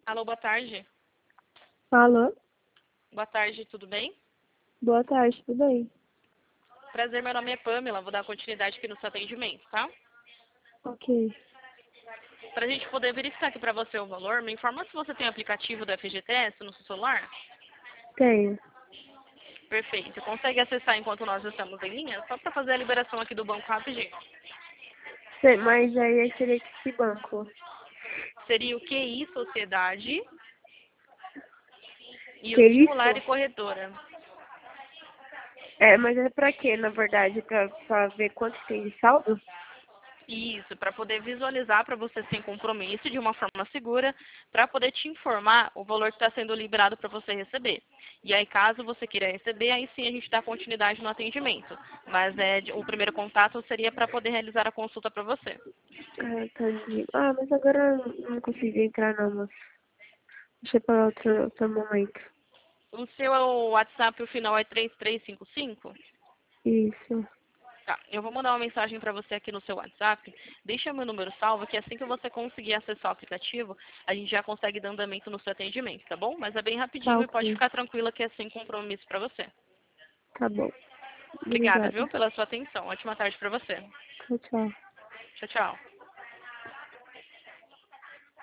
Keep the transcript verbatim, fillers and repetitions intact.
Alô, boa tarde. Alô? Boa tarde, tudo bem? Boa tarde, tudo bem? Prazer, meu nome é Pamela, vou dar continuidade aqui no seu atendimento, tá? Ok. Pra gente poder verificar aqui pra você o valor, me informa se você tem o aplicativo da F G T S no seu celular? Tenho. Perfeito. Consegue acessar enquanto nós estamos em linha? Só pra fazer a liberação aqui do banco rapidinho. Sei, mas aí seria que banco? Seria o Q I Sociedade e Que o Singular e isso? Corretora. É, mas é pra quê, na verdade? Pra, pra ver quanto tem de saldo? Isso, para poder visualizar para você sem compromisso, de uma forma segura, para poder te informar o valor que está sendo liberado para você receber. E aí, caso você queira receber, aí sim a gente dá continuidade no atendimento. Mas é, de- o primeiro contato seria para poder realizar a consulta para você. Ah, tadinho. Ah, mas agora eu não consigo entrar não, moço. Deixa para outro, outro momento. O seu WhatsApp, o final é três três cinco cinco? Isso. Tá, eu vou mandar uma mensagem para você aqui no seu WhatsApp. Deixa meu número salvo, que assim que você conseguir acessar o aplicativo, a gente já consegue dar andamento no seu atendimento, tá bom? Mas é bem Tá rapidinho e pode ok. ficar tranquila que é sem compromisso para você. Tá bom. Obrigada, viu, Obrigada. pela sua atenção. Ótima tarde para você. Tchau, tchau. Tchau, tchau.